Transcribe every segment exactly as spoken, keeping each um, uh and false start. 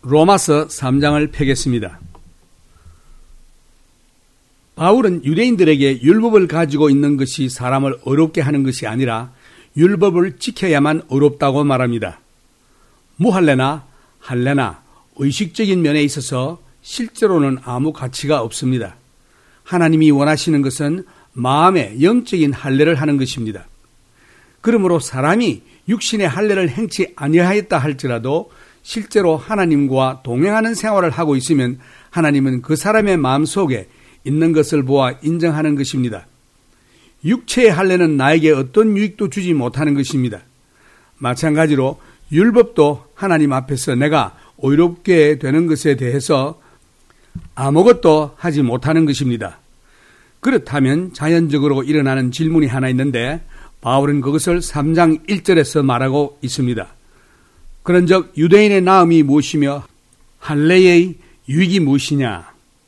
로마서 삼 장을 펴겠습니다. 바울은 유대인들에게 율법을 가지고 있는 것이 사람을 어렵게 하는 것이 아니라 율법을 지켜야만 어렵다고 말합니다. 무할례나 할례나 의식적인 면에 있어서 실제로는 아무 가치가 없습니다. 하나님이 원하시는 것은 마음의 영적인 할례를 하는 것입니다. 그러므로 사람이 육신의 할례를 행치 아니하였다 할지라도 실제로 하나님과 동행하는 생활을 하고 있으면 하나님은 그 사람의 마음속에 있는 것을 보아 인정하는 것입니다. 육체의 할례는 나에게 어떤 유익도 주지 못하는 것입니다. 마찬가지로 율법도 하나님 앞에서 내가 의롭게 되는 것에 대해서 아무것도 하지 못하는 것입니다. 그렇다면 자연적으로 일어나는 질문이 하나 있는데 바울은 그것을 삼 장 일 절에서 말하고 있습니다. 그런즉 유대인의 나음이 무엇이며 할례의 유익이 무엇이냐?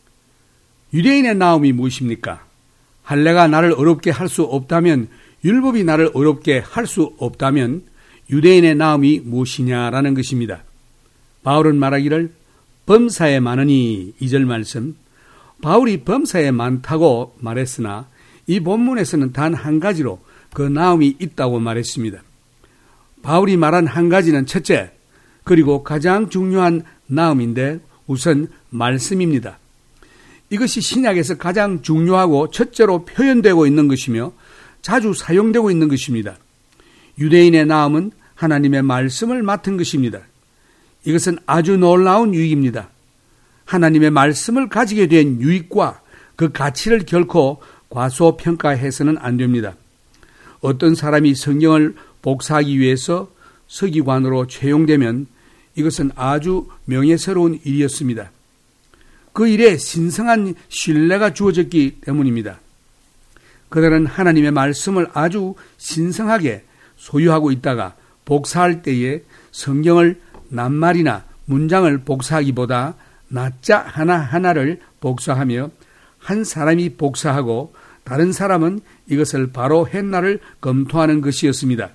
유대인의 나음이 무엇입니까? 할례가 나를 어렵게 할 수 없다면, 율법이 나를 어렵게 할 수 없다면 유대인의 나음이 무엇이냐라는 것입니다. 바울은 말하기를 범사에 많으니, 이 절 말씀, 바울이 범사에 많다고 말했으나 이 본문에서는 단 한 가지로 그 나음이 있다고 말했습니다. 바울이 말한 한 가지는 첫째, 그리고 가장 중요한 나음인데 우선 말씀입니다. 이것이 신약에서 가장 중요하고 첫째로 표현되고 있는 것이며 자주 사용되고 있는 것입니다. 유대인의 나음은 하나님의 말씀을 맡은 것입니다. 이것은 아주 놀라운 유익입니다. 하나님의 말씀을 가지게 된 유익과 그 가치를 결코 과소평가해서는 안 됩니다. 어떤 사람이 성경을 복사하기 위해서 서기관으로 채용되면 이것은 아주 명예스러운 일이었습니다. 그 일에 신성한 신뢰가 주어졌기 때문입니다. 그들은 하나님의 말씀을 아주 신성하게 소유하고 있다가 복사할 때에 성경을 낱말이나 문장을 복사하기보다 낱자 하나하나를 복사하며 한 사람이 복사하고 다른 사람은 이것을 바로 했나를 검토하는 것이었습니다.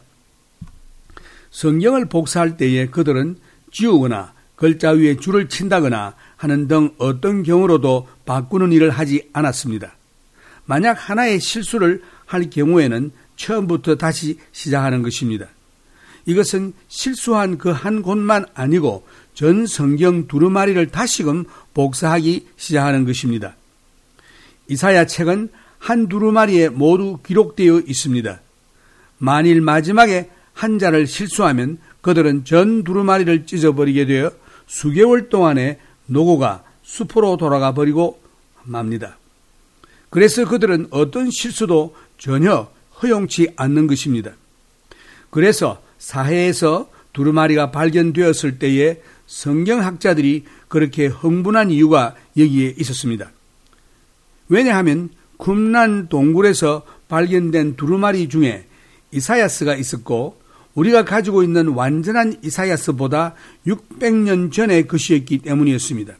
성경을 복사할 때에 그들은 지우거나 글자 위에 줄을 친다거나 하는 등 어떤 경우로도 바꾸는 일을 하지 않았습니다. 만약 하나의 실수를 할 경우에는 처음부터 다시 시작하는 것입니다. 이것은 실수한 그 한 곳만 아니고 전 성경 두루마리를 다시금 복사하기 시작하는 것입니다. 이사야 책은 한 두루마리에 모두 기록되어 있습니다. 만일 마지막에 한 자를 실수하면 그들은 전 두루마리를 찢어버리게 되어 수개월 동안의 노고가 수포로 돌아가 버리고 맙니다. 그래서 그들은 어떤 실수도 전혀 허용치 않는 것입니다. 그래서 사해에서 두루마리가 발견되었을 때에 성경학자들이 그렇게 흥분한 이유가 여기에 있었습니다. 왜냐하면 쿰란 동굴에서 발견된 두루마리 중에 이사야스가 있었고 우리가 가지고 있는 완전한 이사야스보다 육백 년 전의 것이었기 때문이었습니다.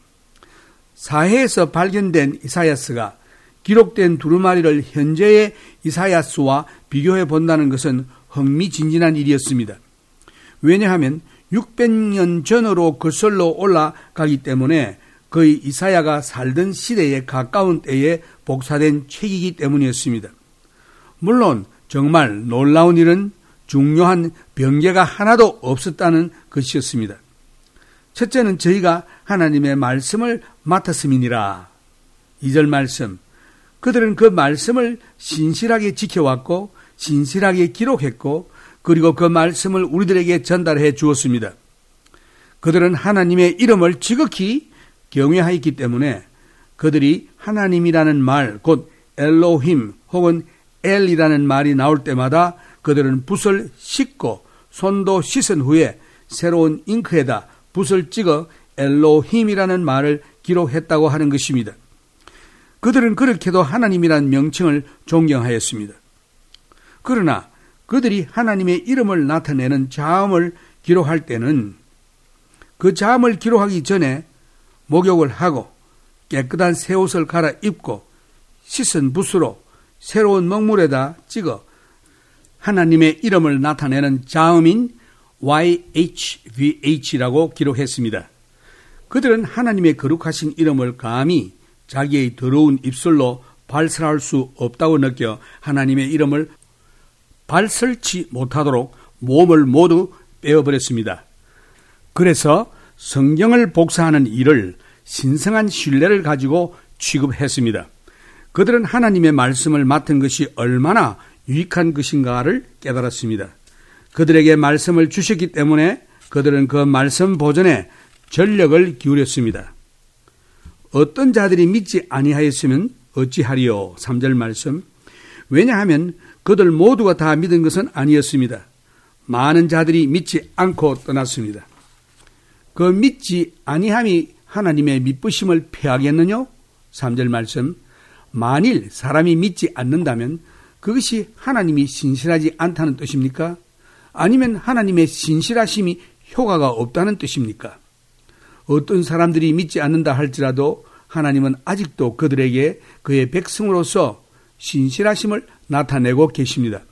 사해에서 발견된 이사야스가 기록된 두루마리를 현재의 이사야스와 비교해 본다는 것은 흥미진진한 일이었습니다. 왜냐하면 육백 년 전으로 거슬러 올라가기 때문에 거의 이사야가 살던 시대에 가까운 때에 복사된 책이기 때문이었습니다. 물론 정말 놀라운 일은 중요한 변개가 하나도 없었다는 것이었습니다. 첫째는 저희가 하나님의 말씀을 맡았음이니라. 이 절 말씀. 그들은 그 말씀을 신실하게 지켜왔고 신실하게 기록했고 그리고 그 말씀을 우리들에게 전달해 주었습니다. 그들은 하나님의 이름을 지극히 경외하였기 때문에 그들이 하나님이라는 말, 곧 엘로힘 혹은 엘이라는 말이 나올 때마다 그들은 붓을 씻고 손도 씻은 후에 새로운 잉크에다 붓을 찍어 엘로힘이라는 말을 기록했다고 하는 것입니다. 그들은 그렇게도 하나님이라는 명칭을 존경하였습니다. 그러나 그들이 하나님의 이름을 나타내는 자음을 기록할 때는 그 자음을 기록하기 전에 목욕을 하고 깨끗한 새 옷을 갈아입고 씻은 붓으로 새로운 먹물에다 찍어 하나님의 이름을 나타내는 자음인 와이 에이치 브이 에이치라고 기록했습니다. 그들은 하나님의 거룩하신 이름을 감히 자기의 더러운 입술로 발설할 수 없다고 느껴 하나님의 이름을 발설치 못하도록 몸을 모두 빼어버렸습니다. 그래서 성경을 복사하는 일을 신성한 신뢰를 가지고 취급했습니다. 그들은 하나님의 말씀을 맡은 것이 얼마나 유익한 것인가를 깨달았습니다. 그들에게 말씀을 주셨기 때문에 그들은 그 말씀 보존에 전력을 기울였습니다. 어떤 자들이 믿지 아니하였으면 어찌하리요? 삼 절 말씀. 왜냐하면 그들 모두가 다 믿은 것은 아니었습니다. 많은 자들이 믿지 않고 떠났습니다. 그 믿지 아니함이 하나님의 미쁘심을 폐하겠느냐? 삼 절 말씀. 만일 사람이 믿지 않는다면 그것이 하나님이 신실하지 않다는 뜻입니까? 아니면 하나님의 신실하심이 효과가 없다는 뜻입니까? 어떤 사람들이 믿지 않는다 할지라도 하나님은 아직도 그들에게 그의 백성으로서 신실하심을 나타내고 계십니다.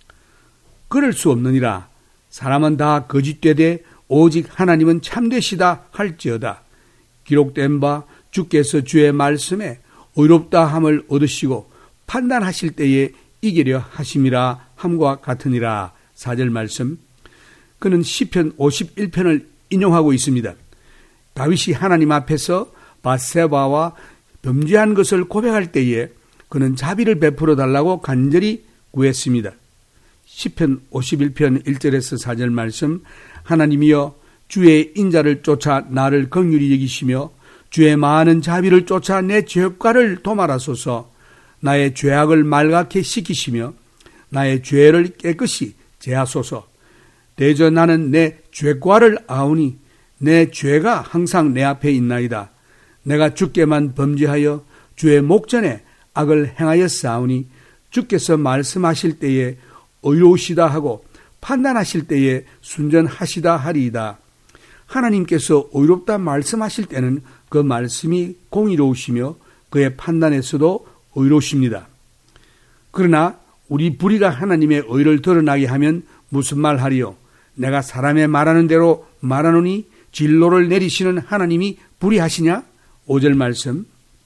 그럴 수 없느니라. 사람은 다 거짓되되 오직 하나님은 참되시다 할지어다. 기록된 바 주께서 주의 말씀에 의롭다 함을 얻으시고 판단하실 때에 이기려 하심이라 함과 같으니라. 사 절 말씀. 그는 시편 오십일 편을 인용하고 있습니다. 다윗이 하나님 앞에서 밧세바와 범죄한 것을 고백할 때에 그는 자비를 베풀어 달라고 간절히 구했습니다. 시편 오십일 편 일 절에서 사 절 말씀. 하나님이여 주의 인자를 쫓아 나를 긍휼히 여기시며 주의 많은 자비를 쫓아 내 죄과를 도말하소서. 나의 죄악을 말갛게 씻기시며 나의 죄를 깨끗이 제하소서. 대저 나는 내 죄과를 아오니 내 죄가 항상 내 앞에 있나이다. 내가 주께만 범죄하여 주의 목전에 악을 행하였사오니 주께서 말씀하실 때에 의로우시다 하고 판단하실 때에 순전하시다 하리이다. 하나님께서 의롭다 말씀하실 때는 그 말씀이 공의로우시며 그의 판단에서도 의로우십니다. 그러나 우리 불의가 하나님의 의를 드러나게 하면 무슨 말 하리요? 내가 사람의 말하는 대로 말하노니 진로를 내리시는 하나님이 불의하시냐? 오 절 말씀.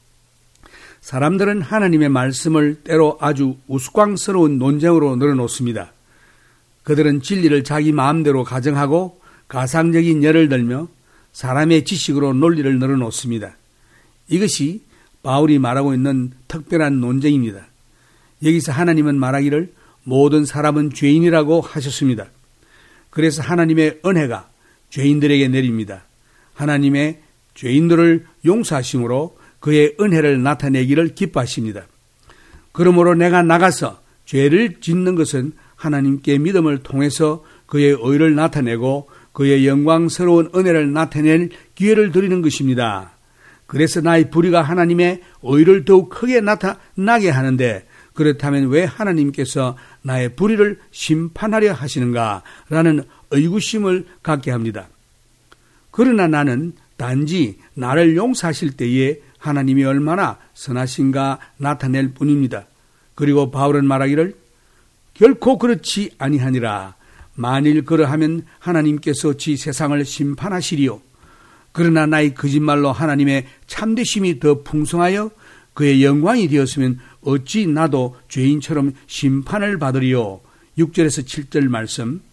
사람들은 하나님의 말씀을 때로 아주 우스꽝스러운 논쟁으로 늘어놓습니다. 그들은 진리를 자기 마음대로 가정하고 가상적인 예를 들며 사람의 지식으로 논리를 늘어놓습니다. 이것이 바울이 말하고 있는 특별한 논쟁입니다. 여기서 하나님은 말하기를 모든 사람은 죄인이라고 하셨습니다. 그래서 하나님의 은혜가 죄인들에게 내립니다. 하나님의 죄인들을 용서하심으로 그의 은혜를 나타내기를 기뻐하십니다. 그러므로 내가 나가서 죄를 짓는 것은 하나님께 믿음을 통해서 그의 의를 나타내고 그의 영광스러운 은혜를 나타낼 기회를 드리는 것입니다. 그래서 나의 불의가 하나님의 의를 더욱 크게 나타나게 하는데 그렇다면 왜 하나님께서 나의 불의를 심판하려 하시는가라는 의구심을 갖게 합니다. 그러나 나는 단지 나를 용서하실 때에 하나님이 얼마나 선하신가 나타낼 뿐입니다. 그리고 바울은 말하기를 결코 그렇지 아니하니라. 만일 그러하면 하나님께서 지 세상을 심판하시리요. 그러나 나의 거짓말로 하나님의 참되심이 더 풍성하여 그의 영광이 되었으면 어찌 나도 죄인처럼 심판을 받으리요. 육 절에서 칠 절 말씀.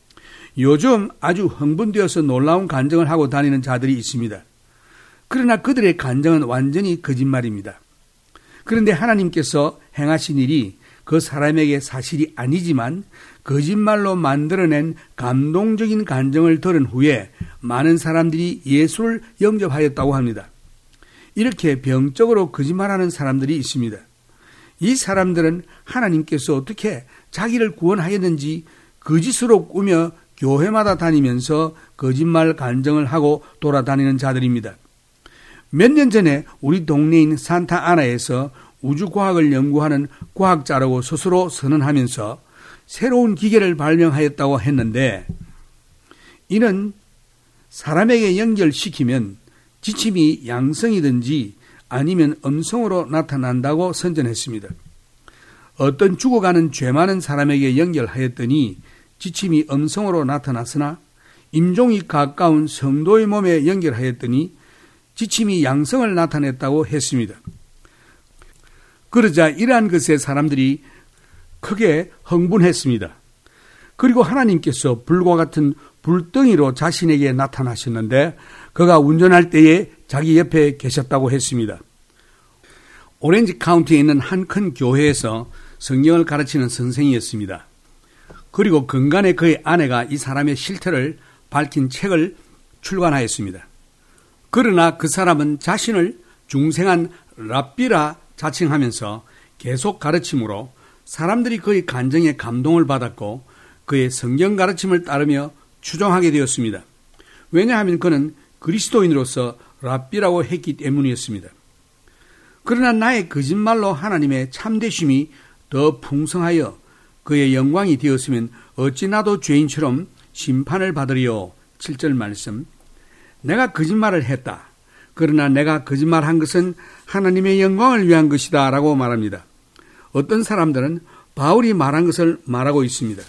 요즘 아주 흥분되어서 놀라운 간증을 하고 다니는 자들이 있습니다. 그러나 그들의 간증은 완전히 거짓말입니다. 그런데 하나님께서 행하신 일이 그 사람에게 사실이 아니지만 거짓말로 만들어낸 감동적인 간증을 들은 후에 많은 사람들이 예수를 영접하였다고 합니다. 이렇게 병적으로 거짓말하는 사람들이 있습니다. 이 사람들은 하나님께서 어떻게 자기를 구원하였는지 거짓으로 꾸며 교회마다 다니면서 거짓말 간증을 하고 돌아다니는 자들입니다. 몇 년 전에 우리 동네인 산타아나에서 우주과학을 연구하는 과학자라고 스스로 선언하면서 새로운 기계를 발명하였다고 했는데 이는 사람에게 연결시키면 지침이 양성이든지 아니면 음성으로 나타난다고 선전했습니다. 어떤 죽어가는 죄 많은 사람에게 연결하였더니 지침이 음성으로 나타났으나 임종이 가까운 성도의 몸에 연결하였더니 지침이 양성을 나타냈다고 했습니다. 그러자 이러한 것에 사람들이 크게 흥분했습니다. 그리고 하나님께서 불과 같은 불덩이로 자신에게 나타나셨는데 그가 운전할 때에 자기 옆에 계셨다고 했습니다. 오렌지 카운티에 있는 한 큰 교회에서 성경을 가르치는 선생이었습니다. 그리고 근간에 그의 아내가 이 사람의 실태를 밝힌 책을 출간하였습니다. 그러나 그 사람은 자신을 중생한 랍비라 자칭하면서 계속 가르침으로 사람들이 그의 간정에 감동을 받았고 그의 성경 가르침을 따르며 추종하게 되었습니다. 왜냐하면 그는 그리스도인으로서 랍비라고 했기 때문이었습니다. 그러나 나의 거짓말로 하나님의 참되심이 더 풍성하여 그의 영광이 되었으면 어찌 나도 죄인처럼 심판을 받으리요. 칠 절 말씀. 내가 거짓말을 했다. 그러나 내가 거짓말한 것은 하나님의 영광을 위한 것이다 라고 말합니다. 어떤 사람들은 바울이 말한 것을 말하고 있습니다.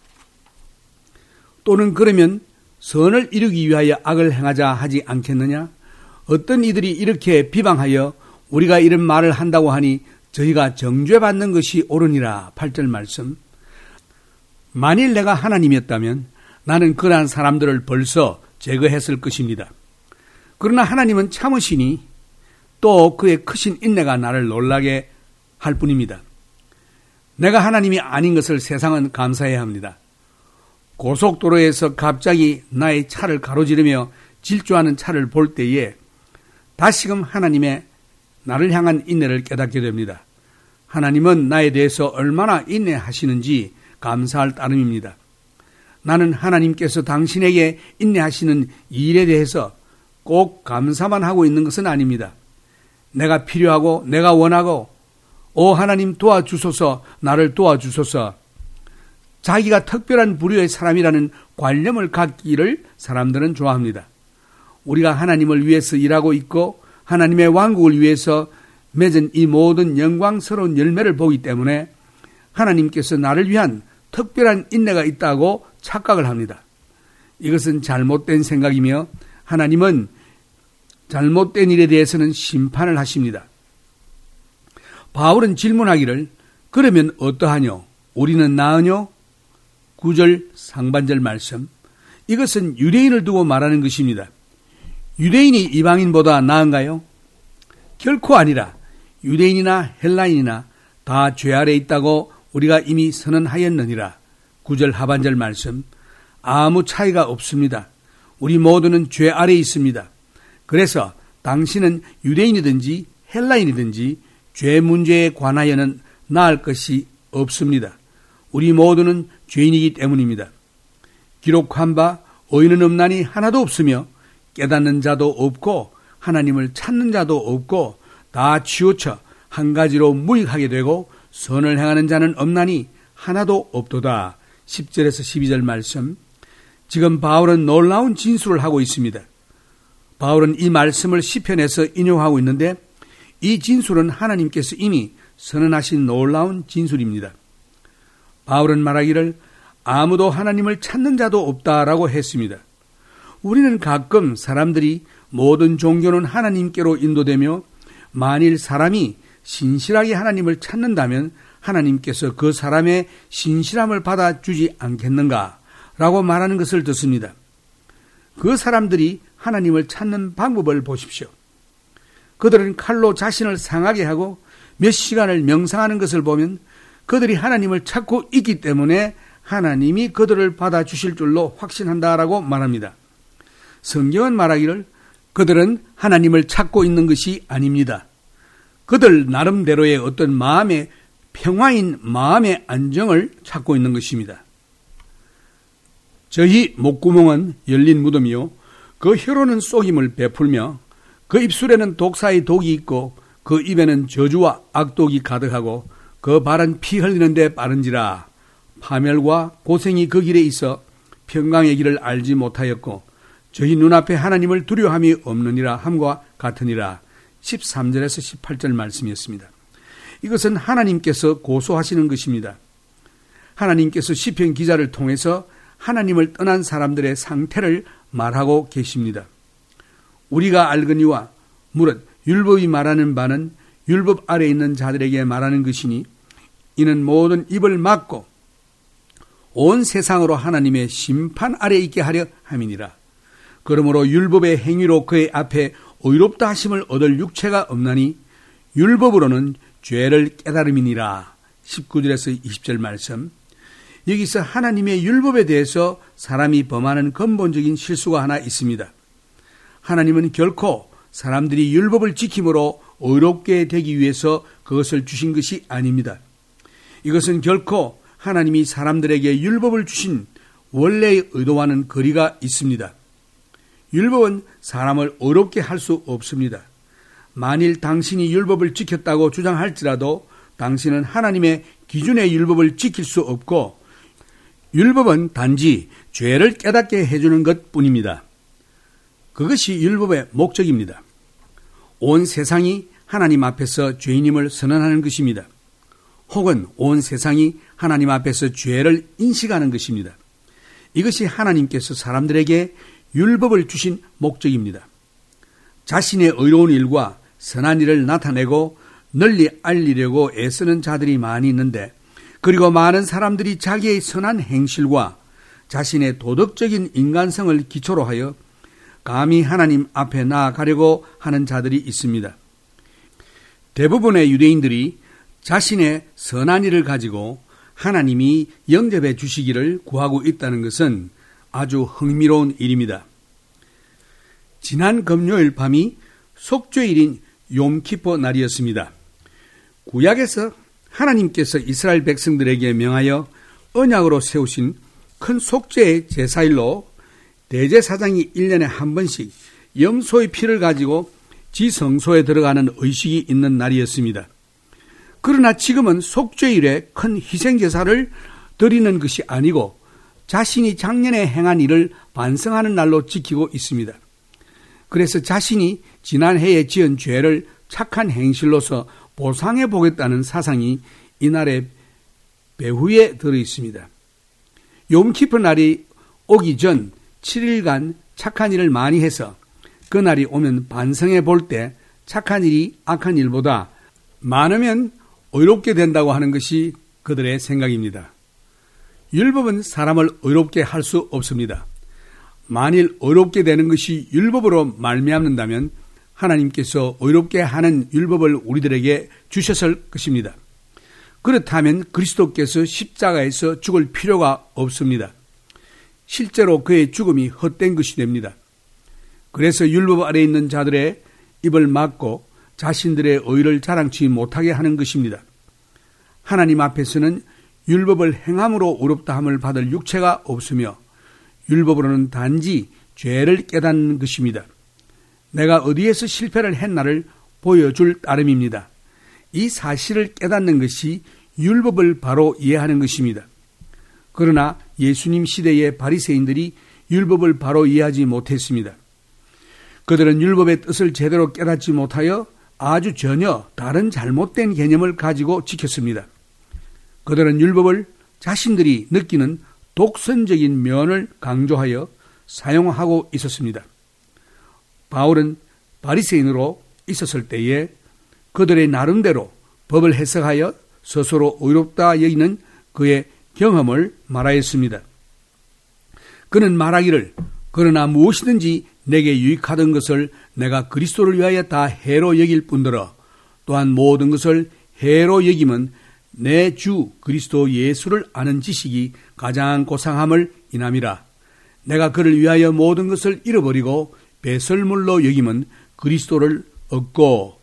또는 그러면 선을 이루기 위하여 악을 행하자 하지 않겠느냐? 어떤 이들이 이렇게 비방하여 우리가 이런 말을 한다고 하니 저희가 정죄받는 것이 옳으니라. 팔 절 말씀. 만일 내가 하나님이었다면 나는 그러한 사람들을 벌써 제거했을 것입니다. 그러나 하나님은 참으시니 또 그의 크신 인내가 나를 놀라게 할 뿐입니다. 내가 하나님이 아닌 것을 세상은 감사해야 합니다. 고속도로에서 갑자기 나의 차를 가로지르며 질주하는 차를 볼 때에 다시금 하나님의 나를 향한 인내를 깨닫게 됩니다. 하나님은 나에 대해서 얼마나 인내하시는지 감사할 따름입니다. 나는 하나님께서 당신에게 인내하시는 일에 대해서 꼭 감사만 하고 있는 것은 아닙니다. 내가 필요하고 내가 원하고 오 하나님 도와주소서, 나를 도와주소서, 자기가 특별한 부류의 사람이라는 관념을 갖기를 사람들은 좋아합니다. 우리가 하나님을 위해서 일하고 있고 하나님의 왕국을 위해서 맺은 이 모든 영광스러운 열매를 보기 때문에 하나님께서 나를 위한 특별한 인내가 있다고 착각을 합니다. 이것은 잘못된 생각이며 하나님은 잘못된 일에 대해서는 심판을 하십니다. 바울은 질문하기를 그러면 어떠하뇨? 우리는 나으뇨? 구 절 상반절 말씀. 이것은 유대인을 두고 말하는 것입니다. 유대인이 이방인보다 나은가요? 결코 아니라 유대인이나 헬라인이나 다 죄 아래 있다고 우리가 이미 선언하였느니라. 구 절 하반절 말씀. 아무 차이가 없습니다. 우리 모두는 죄 아래 있습니다. 그래서 당신은 유대인이든지 헬라인이든지 죄 문제에 관하여는 나을 것이 없습니다. 우리 모두는 죄인이기 때문입니다. 기록한 바 의인은 없나니 하나도 없으며 깨닫는 자도 없고 하나님을 찾는 자도 없고 다 치우쳐 한 가지로 무익하게 되고 선을 행하는 자는 없나니 하나도 없도다. 십 절에서 십이 절 말씀. 지금 바울은 놀라운 진술을 하고 있습니다. 바울은 이 말씀을 시편에서 인용하고 있는데 이 진술은 하나님께서 이미 선언하신 놀라운 진술입니다. 바울은 말하기를 아무도 하나님을 찾는 자도 없다라고 했습니다. 우리는 가끔 사람들이 모든 종교는 하나님께로 인도되며 만일 사람이 신실하게 하나님을 찾는다면 하나님께서 그 사람의 신실함을 받아주지 않겠는가 라고 말하는 것을 듣습니다. 그 사람들이 하나님을 찾는 방법을 보십시오. 그들은 칼로 자신을 상하게 하고 몇 시간을 명상하는 것을 보면 그들이 하나님을 찾고 있기 때문에 하나님이 그들을 받아주실 줄로 확신한다라고 말합니다. 성경은 말하기를 그들은 하나님을 찾고 있는 것이 아닙니다. 그들 나름대로의 어떤 마음의 평화인 마음의 안정을 찾고 있는 것입니다. 저희 목구멍은 열린 무덤이요 그 혀로는 속임을 베풀며 그 입술에는 독사의 독이 있고 그 입에는 저주와 악독이 가득하고 그 발은 피 흘리는 데 빠른지라. 파멸과 고생이 그 길에 있어 평강의 길을 알지 못하였고 저희 눈앞에 하나님을 두려움이 없느니라 함과 같으니라. 십삼 절에서 십팔 절 말씀이었습니다. 이것은 하나님께서 고소하시는 것입니다. 하나님께서 시편 기자를 통해서 하나님을 떠난 사람들의 상태를 말하고 계십니다. 우리가 알거니와 무릇 율법이 말하는 바는 율법 아래 있는 자들에게 말하는 것이니 이는 모든 입을 막고 온 세상으로 하나님의 심판 아래 있게 하려 함이니라. 그러므로 율법의 행위로 그의 앞에 의롭다 하심을 얻을 육체가 없나니 율법으로는 죄를 깨달음이니라. 십구 절에서 이십 절 말씀. 여기서 하나님의 율법에 대해서 사람이 범하는 근본적인 실수가 하나 있습니다. 하나님은 결코 사람들이 율법을 지킴으로 의롭게 되기 위해서 그것을 주신 것이 아닙니다. 이것은 결코 하나님이 사람들에게 율법을 주신 원래의 의도와는 거리가 있습니다. 율법은 사람을 의롭게 할 수 없습니다. 만일 당신이 율법을 지켰다고 주장할지라도 당신은 하나님의 기준의 율법을 지킬 수 없고 율법은 단지 죄를 깨닫게 해주는 것뿐입니다. 그것이 율법의 목적입니다. 온 세상이 하나님 앞에서 죄인임을 선언하는 것입니다. 혹은 온 세상이 하나님 앞에서 죄를 인식하는 것입니다. 이것이 하나님께서 사람들에게 율법을 주신 목적입니다. 자신의 의로운 일과 선한 일을 나타내고 널리 알리려고 애쓰는 자들이 많이 있는데, 그리고 많은 사람들이 자기의 선한 행실과 자신의 도덕적인 인간성을 기초로 하여 감히 하나님 앞에 나아가려고 하는 자들이 있습니다. 대부분의 유대인들이 자신의 선한 일을 가지고 하나님이 영접해 주시기를 구하고 있다는 것은 아주 흥미로운 일입니다. 지난 금요일 밤이 속죄일인 욤키포 날이었습니다. 구약에서 하나님께서 이스라엘 백성들에게 명하여 언약으로 세우신 큰 속죄의 제사일로 대제사장이 일 년에 한 번씩 염소의 피를 가지고 지성소에 들어가는 의식이 있는 날이었습니다. 그러나 지금은 속죄일에 큰 희생제사를 드리는 것이 아니고 자신이 작년에 행한 일을 반성하는 날로 지키고 있습니다. 그래서 자신이 지난해에 지은 죄를 착한 행실로서 보상해 보겠다는 사상이 이날의 배후에 들어 있습니다. 욤키포 날이 오기 전 칠 일간 착한 일을 많이 해서 그날이 오면 반성해 볼 때 착한 일이 악한 일보다 많으면 의롭게 된다고 하는 것이 그들의 생각입니다. 율법은 사람을 의롭게 할 수 없습니다. 만일 의롭게 되는 것이 율법으로 말미암는다면 하나님께서 의롭게 하는 율법을 우리들에게 주셨을 것입니다. 그렇다면 그리스도께서 십자가에서 죽을 필요가 없습니다. 실제로 그의 죽음이 헛된 것이 됩니다. 그래서 율법 아래 있는 자들의 입을 막고 자신들의 의를 자랑치 못하게 하는 것입니다. 하나님 앞에서는 율법을 행함으로 의롭다함을 받을 육체가 없으며 율법으로는 단지 죄를 깨닫는 것입니다. 내가 어디에서 실패를 했나를 보여줄 따름입니다. 이 사실을 깨닫는 것이 율법을 바로 이해하는 것입니다. 그러나 예수님 시대의 바리새인들이 율법을 바로 이해하지 못했습니다. 그들은 율법의 뜻을 제대로 깨닫지 못하여 아주 전혀 다른 잘못된 개념을 가지고 지켰습니다. 그들은 율법을 자신들이 느끼는 독선적인 면을 강조하여 사용하고 있었습니다. 바울은 바리새인으로 있었을 때에 그들의 나름대로 법을 해석하여 스스로 의롭다 여기는 그의 경험을 말하였습니다. 그는 말하기를 그러나 무엇이든지 내게 유익하던 것을 내가 그리스도를 위하여 다 해로 여길 뿐더러 또한 모든 것을 해로 여김은 내 주 그리스도 예수를 아는 지식이 가장 고상함을 인함이라. 내가 그를 위하여 모든 것을 잃어버리고 배설물로 여김은 그리스도를 얻고.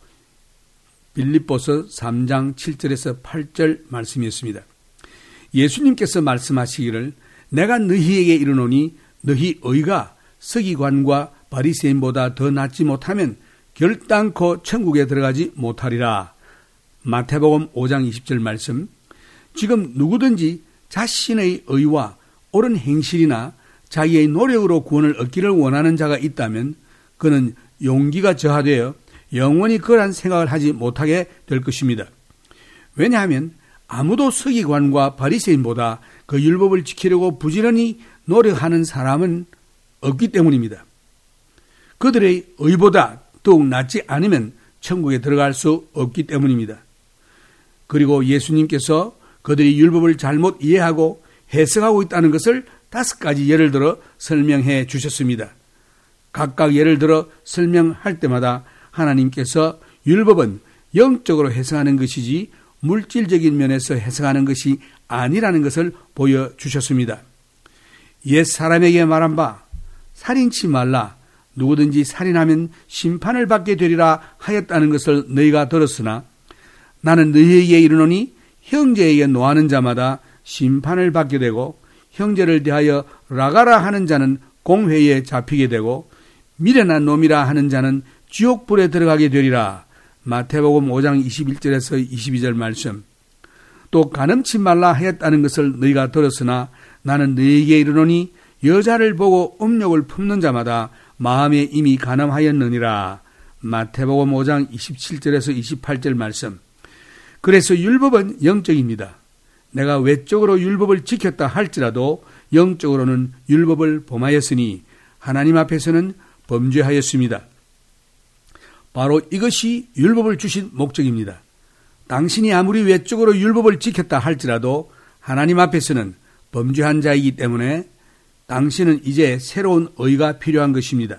빌립보서 삼 장 칠 절에서 팔 절 말씀이었습니다. 예수님께서 말씀하시기를 내가 너희에게 이르노니 너희 의가 서기관과 바리새인보다 더 낫지 못하면 결단코 천국에 들어가지 못하리라. 마태복음 오 장 이십 절 말씀. 지금 누구든지 자신의 의와 옳은 행실이나 자기의 노력으로 구원을 얻기를 원하는 자가 있다면 그는 용기가 저하되어 영원히 그러한 생각을 하지 못하게 될 것입니다. 왜냐하면 아무도 서기관과 바리새인보다 그 율법을 지키려고 부지런히 노력하는 사람은 없기 때문입니다. 그들의 의보다 더욱 낫지 않으면 천국에 들어갈 수 없기 때문입니다. 그리고 예수님께서 그들이 율법을 잘못 이해하고 해석하고 있다는 것을 다섯 가지 예를 들어 설명해 주셨습니다. 각각 예를 들어 설명할 때마다 하나님께서 율법은 영적으로 해석하는 것이지 물질적인 면에서 해석하는 것이 아니라는 것을 보여주셨습니다. 옛 사람에게 말한 바 살인치 말라, 누구든지 살인하면 심판을 받게 되리라 하였다는 것을 너희가 들었으나 나는 너희에게 이르노니 형제에게 노하는 자마다 심판을 받게 되고 형제를 대하여 라가라 하는 자는 공회에 잡히게 되고 미련한 놈이라 하는 자는 지옥불에 들어가게 되리라. 마태복음 오 장 이십일 절에서 이십이 절 말씀. 또 간음치 말라 하였다는 것을 너희가 들었으나 나는 너희에게 이르노니 여자를 보고 음욕을 품는 자마다 마음에 이미 간음하였느니라. 마태복음 오 장 이십칠 절에서 이십팔 절 말씀. 그래서 율법은 영적입니다. 내가 외적으로 율법을 지켰다 할지라도 영적으로는 율법을 범하였으니 하나님 앞에서는 범죄하였습니다. 바로 이것이 율법을 주신 목적입니다. 당신이 아무리 외적으로 율법을 지켰다 할지라도 하나님 앞에서는 범죄한 자이기 때문에 당신은 이제 새로운 의가 필요한 것입니다.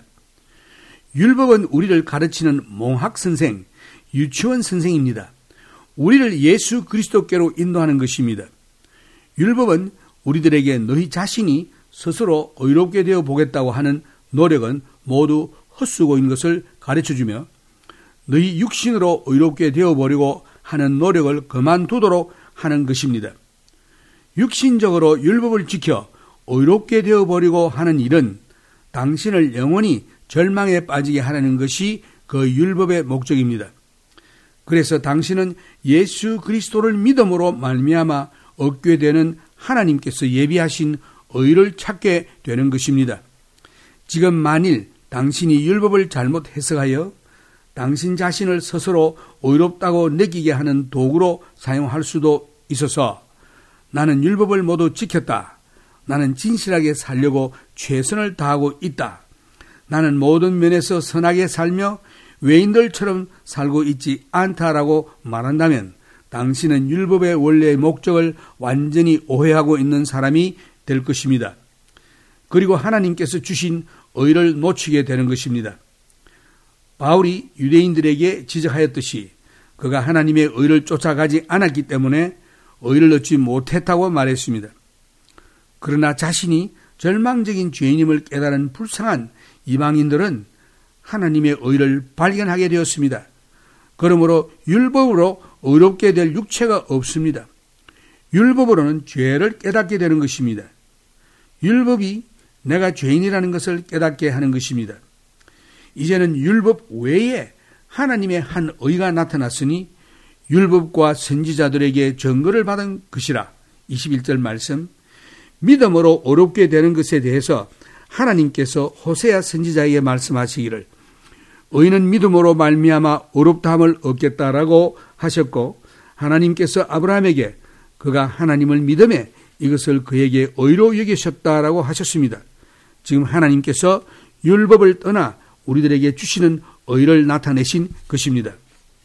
율법은 우리를 가르치는 몽학 선생, 유치원 선생입니다. 우리를 예수 그리스도께로 인도하는 것입니다. 율법은 우리들에게 너희 자신이 스스로 의롭게 되어 보겠다고 하는 노력은 모두 헛수고 있는 것을 가르쳐주며 너희 육신으로 의롭게 되어버리고 하는 노력을 그만두도록 하는 것입니다. 육신적으로 율법을 지켜 의롭게 되어버리고 하는 일은 당신을 영원히 절망에 빠지게 하려는 것이 그 율법의 목적입니다. 그래서 당신은 예수 그리스도를 믿음으로 말미암아 얻게 되는 하나님께서 예비하신 의를 찾게 되는 것입니다. 지금 만일 당신이 율법을 잘못 해석하여 당신 자신을 스스로 의롭다고 느끼게 하는 도구로 사용할 수도 있어서 나는 율법을 모두 지켰다. 나는 진실하게 살려고 최선을 다하고 있다. 나는 모든 면에서 선하게 살며 외인들처럼 살고 있지 않다라고 말한다면 당신은 율법의 원래의 목적을 완전히 오해하고 있는 사람이 될 것입니다. 그리고 하나님께서 주신 의를 놓치게 되는 것입니다. 바울이 유대인들에게 지적하였듯이 그가 하나님의 의를 쫓아가지 않았기 때문에 의를 얻지 못했다고 말했습니다. 그러나 자신이 절망적인 죄인임을 깨달은 불쌍한 이방인들은 하나님의 의를 발견하게 되었습니다. 그러므로 율법으로 의롭게 될 육체가 없습니다. 율법으로는 죄를 깨닫게 되는 것입니다. 율법이 내가 죄인이라는 것을 깨닫게 하는 것입니다. 이제는 율법 외에 하나님의 한 의가 나타났으니 율법과 선지자들에게 증거를 받은 것이라. 이십일 절 말씀. 믿음으로 어렵게 되는 것에 대해서 하나님께서 호세아 선지자에게 말씀하시기를 의는 믿음으로 말미암아 어렵다함을 얻겠다라고 하셨고 하나님께서 아브라함에게 그가 하나님을 믿음에 이것을 그에게 의로 여기셨다라고 하셨습니다. 지금 하나님께서 율법을 떠나 우리들에게 주시는 의를 나타내신 것입니다.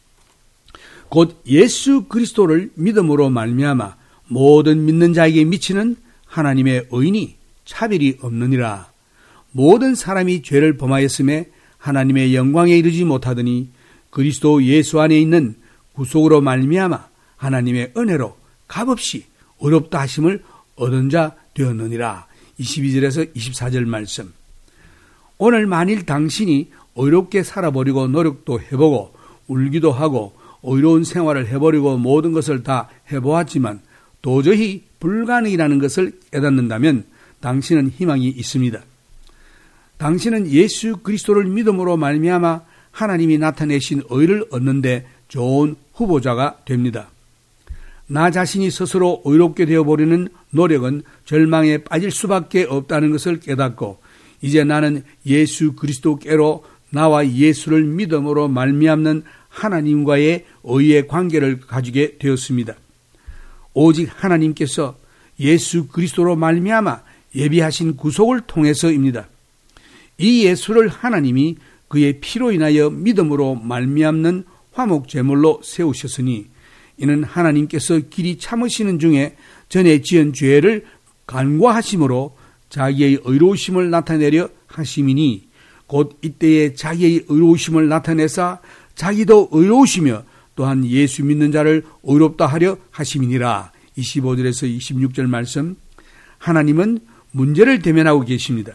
곧 예수 그리스도를 믿음으로 말미암아 모든 믿는 자에게 미치는 하나님의 의인이 차별이 없느니라. 모든 사람이 죄를 범하였음에 하나님의 영광에 이르지 못하더니 그리스도 예수 안에 있는 구속으로 말미암아 하나님의 은혜로 값없이 의롭다 하심을 얻은 자 되었느니라. 이십이 절에서 이십사 절 말씀. 오늘 만일 당신이 의롭게 살아버리고 노력도 해보고 울기도 하고 의로운 생활을 해버리고 모든 것을 다 해보았지만 도저히 불가능이라는 것을 깨닫는다면 당신은 희망이 있습니다. 당신은 예수 그리스도를 믿음으로 말미암아 하나님이 나타내신 의를 얻는데 좋은 후보자가 됩니다. 나 자신이 스스로 의롭게 되어버리는 노력은 절망에 빠질 수밖에 없다는 것을 깨닫고 이제 나는 예수 그리스도께로 나와 예수를 믿음으로 말미암는 하나님과의 의의 관계를 가지게 되었습니다. 오직 하나님께서 예수 그리스도로 말미암아 예비하신 구속을 통해서입니다. 이 예수를 하나님이 그의 피로 인하여 믿음으로 말미암는 화목제물로 세우셨으니 이는 하나님께서 길이 참으시는 중에 전에 지은 죄를 간과하심으로 자기의 의로우심을 나타내려 하심이니 곧 이때에 자기의 의로우심을 나타내사 자기도 의로우시며 또한 예수 믿는 자를 의롭다 하려 하심이니라. 이십오 절에서 이십육 절 말씀. 하나님은 문제를 대면하고 계십니다.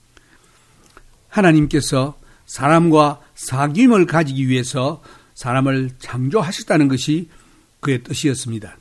하나님께서 사람과 사귐을 가지기 위해서 사람을 창조하셨다는 것이 그의 뜻이었습니다.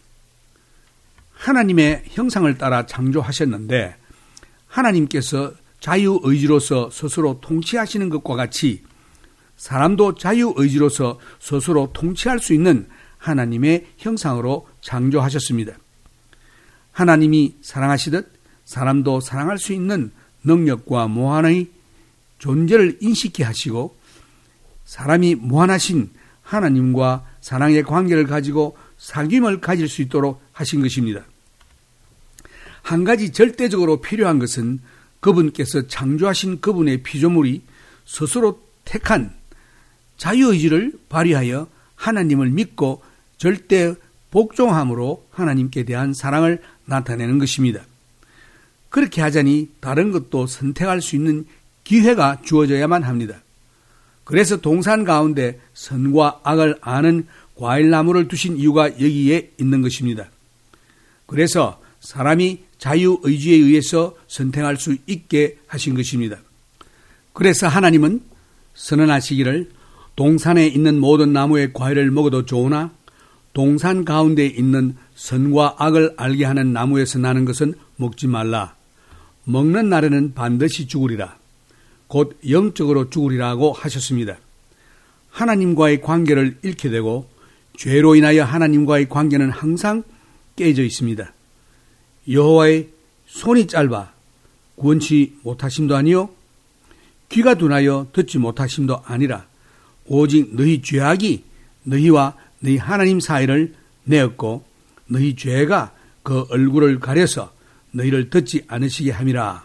하나님의 형상을 따라 창조하셨는데 하나님께서 자유의지로서 스스로 통치하시는 것과 같이 사람도 자유의지로서 스스로 통치할 수 있는 하나님의 형상으로 창조하셨습니다. 하나님이 사랑하시듯 사람도 사랑할 수 있는 능력과 무한의 존재를 인식케 하시고 사람이 무한하신 하나님과 사랑의 관계를 가지고 사귐을 가질 수 있도록 하신 것입니다. 한 가지 절대적으로 필요한 것은 그분께서 창조하신 그분의 피조물이 스스로 택한 자유의지를 발휘하여 하나님을 믿고 절대 복종함으로 하나님께 대한 사랑을 나타내는 것입니다. 그렇게 하자니 다른 것도 선택할 수 있는 기회가 주어져야만 합니다. 그래서 동산 가운데 선과 악을 아는 과일나무를 두신 이유가 여기에 있는 것입니다. 그래서 사람이 자유의지에 의해서 선택할 수 있게 하신 것입니다. 그래서 하나님은 선언하시기를 동산에 있는 모든 나무의 과일을 먹어도 좋으나 동산 가운데 있는 선과 악을 알게 하는 나무에서 나는 것은 먹지 말라. 먹는 날에는 반드시 죽으리라. 곧 영적으로 죽으리라고 하셨습니다. 하나님과의 관계를 잃게 되고 죄로 인하여 하나님과의 관계는 항상 깨져 있습니다. 여호와의 손이 짧아 구원치 못하심도 아니요 귀가 둔하여 듣지 못하심도 아니라 오직 너희 죄악이 너희와 너희 하나님 사이를 내었고 너희 죄가 그 얼굴을 가려서 너희를 듣지 않으시게 함이라.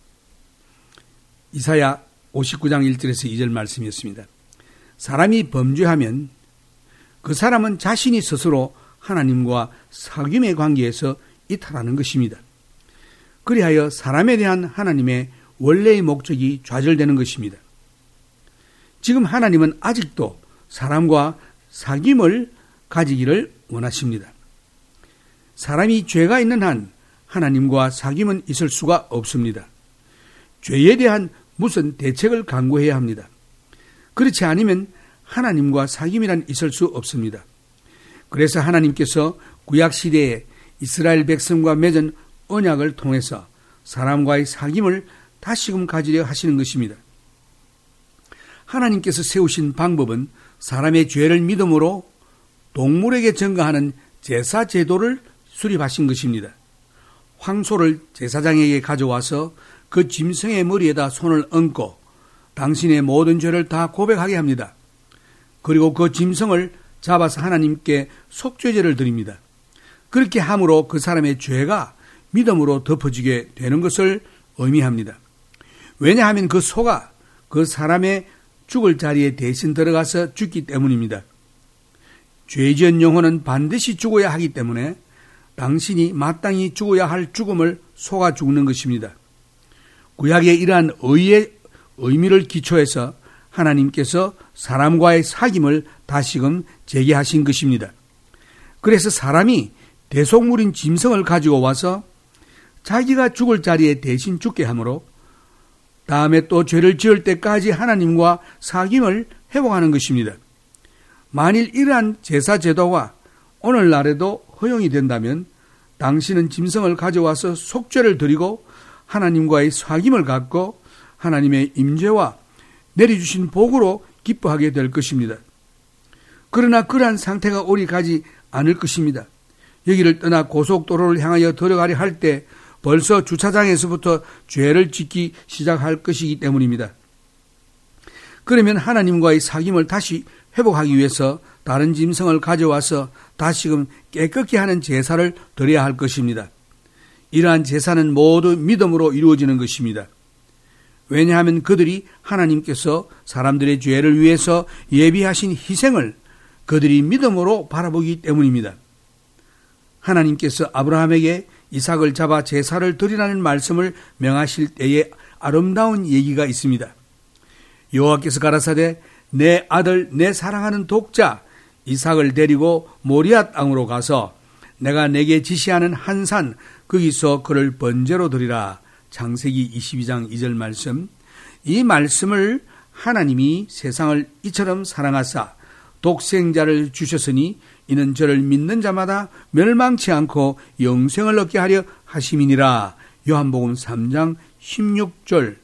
이사야 오십구 장 일 절에서 이 절 말씀이었습니다. 사람이 범죄하면 그 사람은 자신이 스스로 하나님과 사귐의 관계에서 이탈하는 것입니다. 그리하여 사람에 대한 하나님의 원래의 목적이 좌절되는 것입니다. 지금 하나님은 아직도 사람과 사귐을 가지기를 원하십니다. 사람이 죄가 있는 한 하나님과 사귐은 있을 수가 없습니다. 죄에 대한 무슨 대책을 강구해야 합니다. 그렇지 않으면 하나님과 사귐이란 있을 수 없습니다. 그래서 하나님께서 구약시대에 이스라엘 백성과 맺은 언약을 통해서 사람과의 사귐을 다시금 가지려 하시는 것입니다. 하나님께서 세우신 방법은 사람의 죄를 믿음으로 동물에게 전가하는 제사 제도를 수립하신 것입니다. 황소를 제사장에게 가져와서 그 짐승의 머리에다 손을 얹고 당신의 모든 죄를 다 고백하게 합니다. 그리고 그 짐승을 잡아서 하나님께 속죄제를 드립니다. 그렇게 함으로 그 사람의 죄가 믿음으로 덮어지게 되는 것을 의미합니다. 왜냐하면 그 소가 그 사람의 죽을 자리에 대신 들어가서 죽기 때문입니다. 죄 지은 영혼은 반드시 죽어야 하기 때문에 당신이 마땅히 죽어야 할 죽음을 소가 죽는 것입니다. 구약의 이러한 의의 의미를 기초해서 하나님께서 사람과의 사귐을 다시금 재개하신 것입니다. 그래서 사람이 대속물인 짐승을 가지고 와서 자기가 죽을 자리에 대신 죽게 하므로 다음에 또 죄를 지을 때까지 하나님과 사귐을 회복하는 것입니다. 만일 이러한 제사 제도가 오늘날에도 허용이 된다면 당신은 짐승을 가져와서 속죄를 드리고 하나님과의 사귐을 갖고 하나님의 임재와 내려주신 복으로 기뻐하게 될 것입니다. 그러나 그러한 상태가 오래 가지 않을 것입니다. 여기를 떠나 고속도로를 향하여 들어가려 할 때 벌써 주차장에서부터 죄를 짓기 시작할 것이기 때문입니다. 그러면 하나님과의 사귐을 다시 회복하기 위해서 다른 짐승을 가져와서 다시금 깨끗게 하는 제사를 드려야 할 것입니다. 이러한 제사는 모두 믿음으로 이루어지는 것입니다. 왜냐하면 그들이 하나님께서 사람들의 죄를 위해서 예비하신 희생을 그들이 믿음으로 바라보기 때문입니다. 하나님께서 아브라함에게 이삭을 잡아 제사를 드리라는 말씀을 명하실 때에 아름다운 얘기가 있습니다. 여호와께서 가라사대 내 아들 내 사랑하는 독자 이삭을 데리고 모리아 땅으로 가서 내가 내게 지시하는 한 산 거기서 그를 번제로 드리라. 창세기 이십이 장 이 절 말씀. 이 말씀을 하나님이 세상을 이처럼 사랑하사 독생자를 주셨으니 이는 저를 믿는 자마다 멸망치 않고 영생을 얻게 하려 하심이니라. 요한복음 삼 장 십육 절.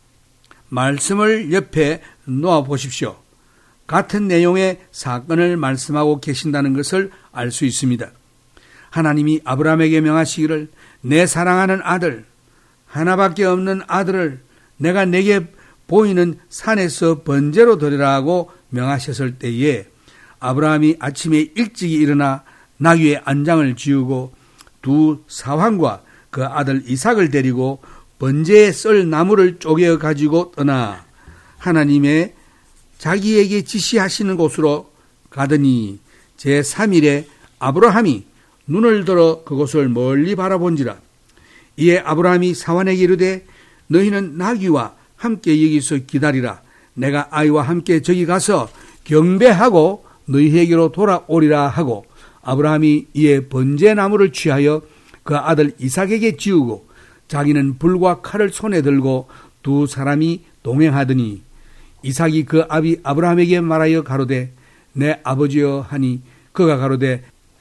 말씀을 옆에 놓아 보십시오. 같은 내용의 사건을 말씀하고 계신다는 것을 알 수 있습니다. 하나님이 아브라함에게 명하시기를 내 사랑하는 아들, 하나밖에 없는 아들을 내가 내게 보이는 산에서 번제로 드리라고 명하셨을 때에 아브라함이 아침에 일찍이 일어나 나귀의 안장을 지우고 두 사환과 그 아들 이삭을 데리고 번제에 썰 나무를 쪼개 가지고 떠나 하나님의 자기에게 지시하시는 곳으로 가더니 제삼 일에 아브라함이 눈을 들어 그곳을 멀리 바라본지라. 이에 아브라함이 사환에게 이르되 너희는 나귀와 함께 여기서 기다리라. 내가 아이와 함께 저기 가서 경배하고 너희에게로 돌아오리라 하고 아브라함이 이에 번제나무를 취하여 그 아들 이삭에게 지우고 자기는 불과 칼을 손에 들고 두 사람이 동행하더니 이삭이 그 아비 아브라함에게 말하여 가로되 내 아버지여 하니 그가 가로되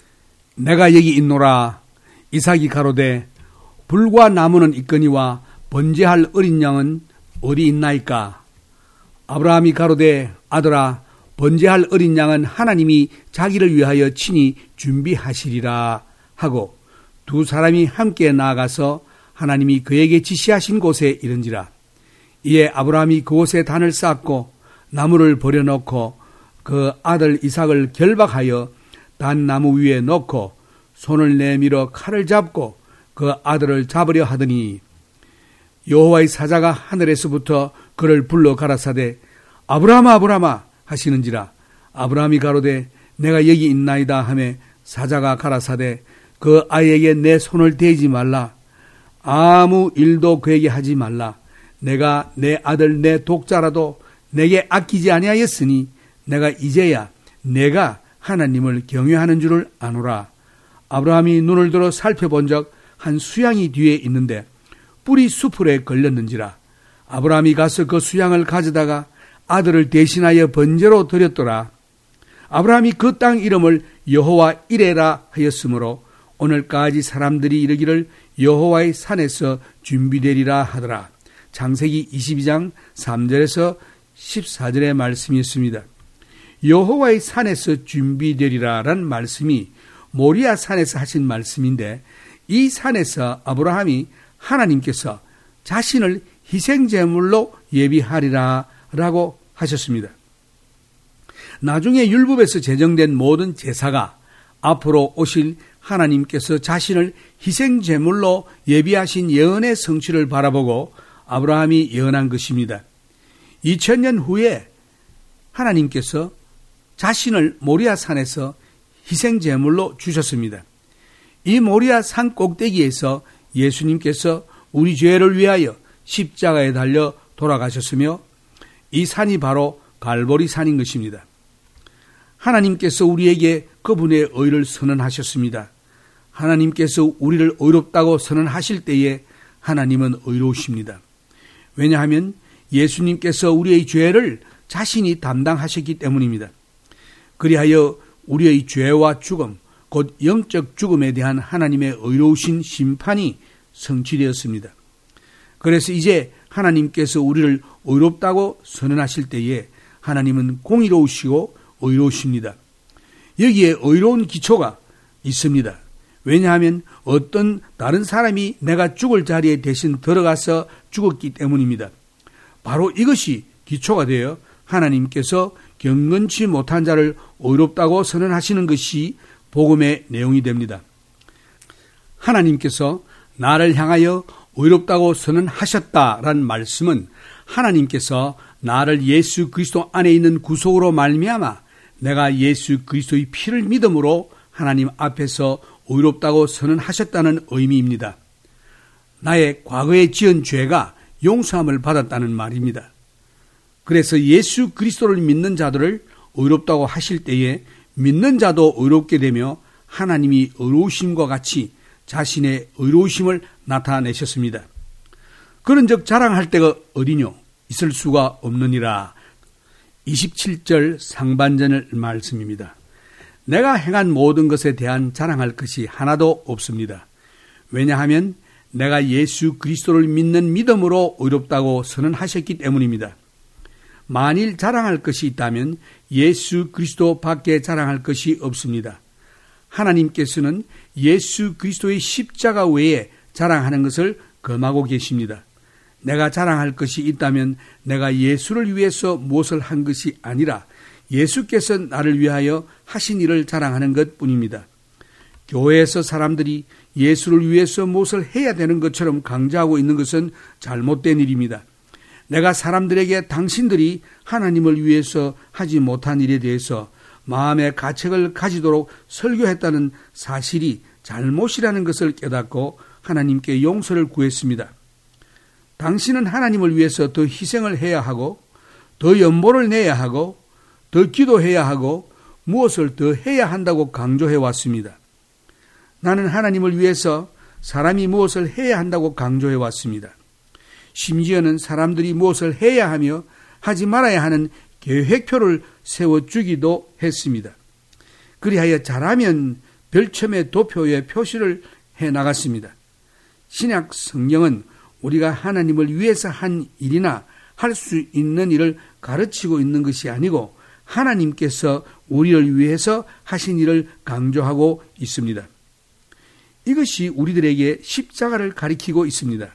내가 여기 있노라. 이삭이 가로되 불과 나무는 있거니와 번제할 어린 양은 어디 있나이까? 아브라함이 가로되 아들아 번제할 어린 양은 하나님이 자기를 위하여 친히 준비하시리라 하고 두 사람이 함께 나아가서 하나님이 그에게 지시하신 곳에 이른지라. 이에 아브라함이 그곳에 단을 쌓고 나무를 버려놓고 그 아들 이삭을 결박하여 단 나무 위에 놓고 손을 내밀어 칼을 잡고 그 아들을 잡으려 하더니 여호와의 사자가 하늘에서부터 그를 불러 가라사대 아브라함아 아브라함아 하시는지라. 아브라함이 가로되 내가 여기 있나이다 하매 사자가 가라사대 그 아이에게 내 손을 대지 말라. 아무 일도 그에게 하지 말라. 내가 내 아들 내 독자라도 내게 아끼지 아니하였으니 내가 이제야 내가 하나님을 경외하는 줄을 아노라. 아브라함이 눈을 들어 살펴본 적 한 수양이 뒤에 있는데 뿔이 수풀에 걸렸는지라. 아브라함이 가서 그 수양을 가져다가 아들을 대신하여 번제로 드렸더라. 아브라함이 그 땅 이름을 여호와 이레라 하였으므로 오늘까지 사람들이 이르기를 여호와의 산에서 준비되리라 하더라. 창세기 이십이 장 삼 절에서 십사 절의 말씀이었습니다. 여호와의 산에서 준비되리라라는 말씀이 모리아 산에서 하신 말씀인데 이 산에서 아브라함이 하나님께서 자신을 희생제물로 예비하리라 라고 하셨습니다. 나중에 율법에서 제정된 모든 제사가 앞으로 오실 하나님께서 자신을 희생제물로 예비하신 예언의 성취를 바라보고 아브라함이 예언한 것입니다. 이천 년 후에 하나님께서 자신을 모리아 산에서 희생제물로 주셨습니다. 이 모리아 산 꼭대기에서 예수님께서 우리 죄를 위하여 십자가에 달려 돌아가셨으며 이 산이 바로 갈보리 산인 것입니다. 하나님께서 우리에게 그분의 의를 선언하셨습니다. 하나님께서 우리를 의롭다고 선언하실 때에 하나님은 의로우십니다. 왜냐하면 예수님께서 우리의 죄를 자신이 담당하셨기 때문입니다. 그리하여 우리의 죄와 죽음, 곧 영적 죽음에 대한 하나님의 의로우신 심판이 성취되었습니다. 그래서 이제 하나님께서 우리를 의롭다고 선언하실 때에 하나님은 공의로우시고 의로우십니다. 여기에 의로운 기초가 있습니다. 왜냐하면 어떤 다른 사람이 내가 죽을 자리에 대신 들어가서 죽었기 때문입니다. 바로 이것이 기초가 되어 하나님께서 경건치 못한 자를 의롭다고 선언하시는 것이 복음의 내용이 됩니다. 하나님께서 나를 향하여 의롭다고 선언하셨다라는 말씀은 하나님께서 나를 예수 그리스도 안에 있는 구속으로 말미암아 내가 예수 그리스도의 피를 믿음으로 하나님 앞에서 의롭다고 선언하셨다는 의미입니다. 나의 과거에 지은 죄가 용서함을 받았다는 말입니다. 그래서 예수 그리스도를 믿는 자들을 의롭다고 하실 때에 믿는 자도 의롭게 되며 하나님이 의로우심과 같이 자신의 의로우심을 나타내셨습니다. 그런즉 자랑할 때가 어디뇨? 있을 수가 없느니라. 이십칠 절 상반절 말씀입니다. 내가 행한 모든 것에 대한 자랑할 것이 하나도 없습니다. 왜냐하면 내가 예수 그리스도를 믿는 믿음으로 의롭다고 선언하셨기 때문입니다. 만일 자랑할 것이 있다면 예수 그리스도 밖에 자랑할 것이 없습니다. 하나님께서는 예수 그리스도의 십자가 외에 자랑하는 것을 금하고 계십니다. 내가 자랑할 것이 있다면 내가 예수를 위해서 무엇을 한 것이 아니라 예수께서 나를 위하여 하신 일을 자랑하는 것뿐입니다. 교회에서 사람들이 예수를 위해서 무엇을 해야 되는 것처럼 강조하고 있는 것은 잘못된 일입니다. 내가 사람들에게 당신들이 하나님을 위해서 하지 못한 일에 대해서 마음의 가책을 가지도록 설교했다는 사실이 잘못이라는 것을 깨닫고 하나님께 용서를 구했습니다. 당신은 하나님을 위해서 더 희생을 해야 하고 더 연보를 내야 하고 더 기도해야 하고 무엇을 더 해야 한다고 강조해 왔습니다. 나는 하나님을 위해서 사람이 무엇을 해야 한다고 강조해 왔습니다. 심지어는 사람들이 무엇을 해야 하며 하지 말아야 하는 계획표를 세워주기도 했습니다. 그리하여 잘하면 별첨의 도표에 표시를 해나갔습니다. 신약 성경은 우리가 하나님을 위해서 한 일이나 할 수 있는 일을 가르치고 있는 것이 아니고 하나님께서 우리를 위해서 하신 일을 강조하고 있습니다. 이것이 우리들에게 십자가를 가리키고 있습니다.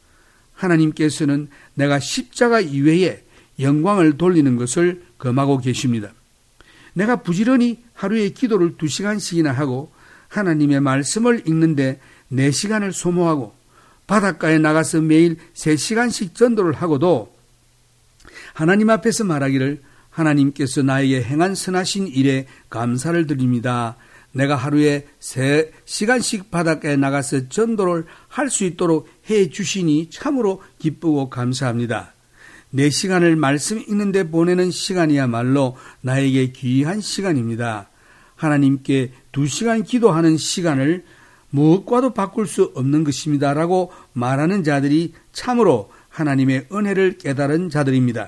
하나님께서는 내가 십자가 이외에 영광을 돌리는 것을 금하고 계십니다. 내가 부지런히 하루에 기도를 두 시간씩이나 하고 하나님의 말씀을 읽는데 네 시간을 소모하고 바닷가에 나가서 매일 세 시간씩 전도를 하고도 하나님 앞에서 말하기를 하나님께서 나에게 행한 선하신 일에 감사를 드립니다. 내가 하루에 세 시간씩 바닷가에 나가서 전도를 할 수 있도록 해 주시니 참으로 기쁘고 감사합니다. 네 시간을 말씀 읽는데 보내는 시간이야말로 나에게 귀한 시간입니다. 하나님께 두 시간 기도하는 시간을 무엇과도 바꿀 수 없는 것입니다. 라고 말하는 자들이 참으로 하나님의 은혜를 깨달은 자들입니다.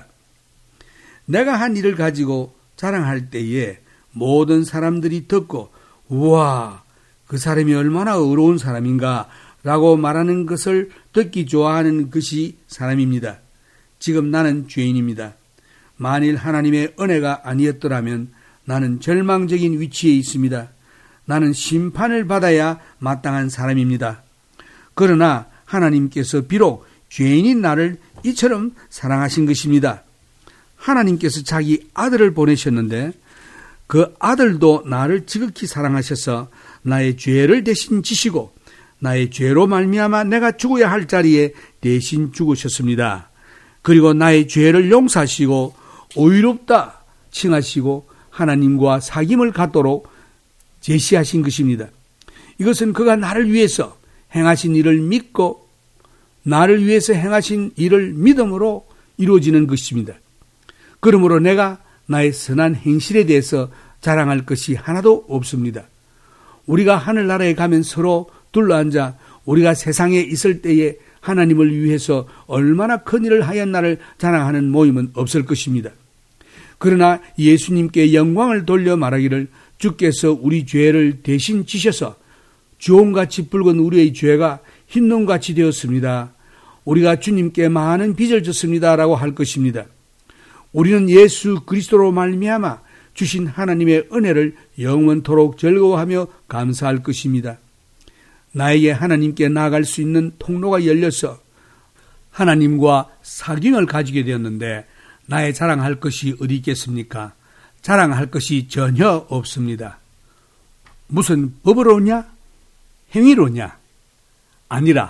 내가 한 일을 가지고 자랑할 때에 모든 사람들이 듣고 우와, 그 사람이 얼마나 의로운 사람인가 라고 말하는 것을 듣기 좋아하는 것이 사람입니다. 지금 나는 죄인입니다. 만일 하나님의 은혜가 아니었더라면 나는 절망적인 위치에 있습니다. 나는 심판을 받아야 마땅한 사람입니다. 그러나 하나님께서 비록 죄인인 나를 이처럼 사랑하신 것입니다. 하나님께서 자기 아들을 보내셨는데 그 아들도 나를 지극히 사랑하셔서 나의 죄를 대신 지시고 나의 죄로 말미암아 내가 죽어야 할 자리에 대신 죽으셨습니다. 그리고 나의 죄를 용서하시고 의롭다 칭하시고 하나님과 사귐을 갖도록 제시하신 것입니다. 이것은 그가 나를 위해서 행하신 일을 믿고 나를 위해서 행하신 일을 믿음으로 이루어지는 것입니다. 그러므로 내가 나의 선한 행실에 대해서 자랑할 것이 하나도 없습니다. 우리가 하늘나라에 가면 서로 둘러앉아 우리가 세상에 있을 때에 하나님을 위해서 얼마나 큰 일을 하였나를 자랑하는 모임은 없을 것입니다. 그러나 예수님께 영광을 돌려 말하기를 주께서 우리 죄를 대신 지셔서 주홍같이 붉은 우리의 죄가 흰눈같이 되었습니다. 우리가 주님께 많은 빚을 졌습니다. 라고 할 것입니다. 우리는 예수 그리스도로 말미암아 주신 하나님의 은혜를 영원토록 즐거워하며 감사할 것입니다. 나에게 하나님께 나아갈 수 있는 통로가 열려서 하나님과 사귐을 가지게 되었는데 나의 자랑할 것이 어디 있겠습니까? 자랑할 것이 전혀 없습니다. 무슨 법으로냐? 행위로냐? 아니라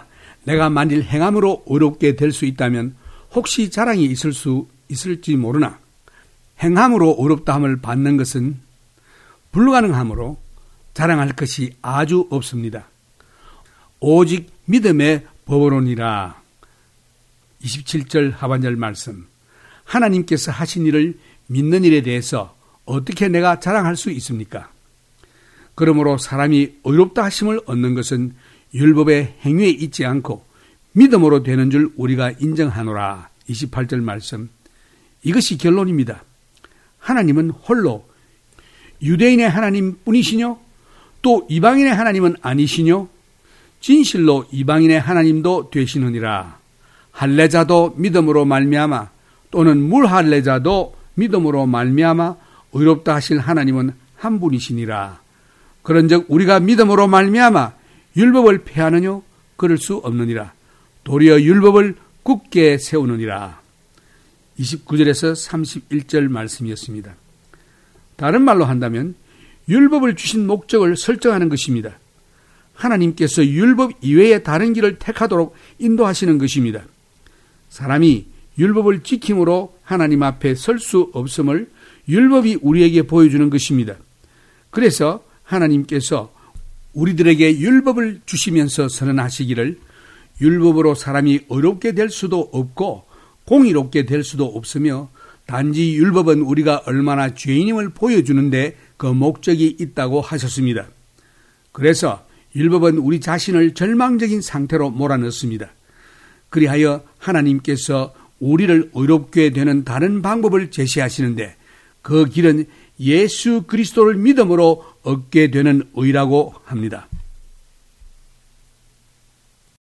내가 만일 행함으로 어렵게 될 수 있다면 혹시 자랑이 있을 수 있을지 모르나 행함으로 어렵다 함을 받는 것은 불가능하므로 자랑할 것이 아주 없습니다. 오직 믿음의 법으로니라. 이십칠 절 하반절 말씀. 하나님께서 하신 일을 믿는 일에 대해서 어떻게 내가 자랑할 수 있습니까? 그러므로 사람이 의롭다 하심을 얻는 것은 율법의 행위에 있지 않고 믿음으로 되는 줄 우리가 인정하노라. 이십팔 절 말씀. 이것이 결론입니다. 하나님은 홀로 유대인의 하나님 뿐이시뇨? 또 이방인의 하나님은 아니시뇨? 진실로 이방인의 하나님도 되시느니라. 할례자도 믿음으로 말미암아 또는 물할례자도 믿음으로 말미암아 의롭다 하실 하나님은 한 분이시니라. 그런즉 우리가 믿음으로 말미암아 율법을 폐하느뇨? 그럴 수 없느니라. 도리어 율법을 굳게 세우느니라. 이십구 절에서 삼십일 절 말씀이었습니다. 다른 말로 한다면 율법을 주신 목적을 설정하는 것입니다. 하나님께서 율법 이외의 다른 길을 택하도록 인도하시는 것입니다. 사람이 율법을 지킴으로 하나님 앞에 설 수 없음을 율법이 우리에게 보여주는 것입니다. 그래서 하나님께서 우리들에게 율법을 주시면서 선언하시기를 율법으로 사람이 어렵게 될 수도 없고 공의롭게 될 수도 없으며 단지 율법은 우리가 얼마나 죄인임을 보여주는데 그 목적이 있다고 하셨습니다. 그래서 율법은 우리 자신을 절망적인 상태로 몰아넣습니다. 그리하여 하나님께서 우리를 의롭게 되는 다른 방법을 제시하시는데 그 길은 예수 그리스도를 믿음으로 얻게 되는 의라고 합니다.